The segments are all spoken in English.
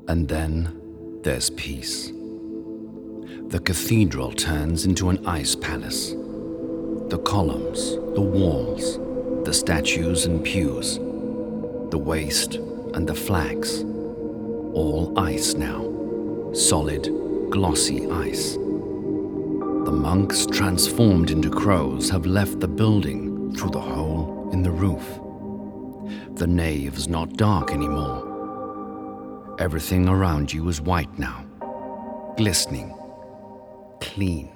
And then there's peace. The cathedral turns into an ice palace. The columns, the walls, the statues and pews, the waste and the flags, all ice now, solid, glossy ice. The monks, transformed into crows, have left the building through the hole in the roof. The nave's not dark anymore. Everything around you is white now, glistening, clean.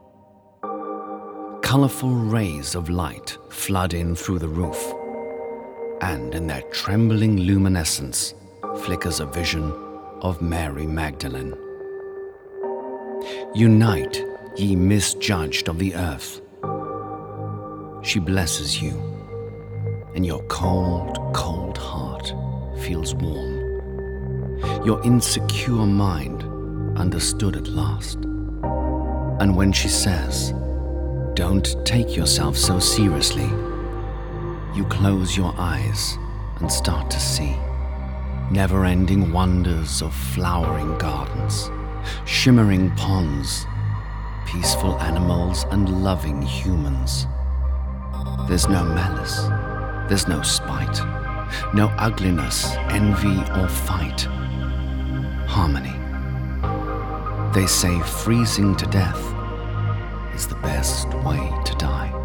Colorful rays of light flood in through the roof, and in their trembling luminescence flickers a vision of Mary Magdalene. Unite, ye misjudged of the earth. She blesses you, and your cold, cold heart feels warm. Your insecure mind understood at last. And when she says, "Don't take yourself so seriously," you close your eyes and start to see never-ending wonders of flowering gardens, shimmering ponds, peaceful animals and loving humans. There's no malice, there's no spite, no ugliness, envy or fight. Harmony. They say freezing to death is the best way to die.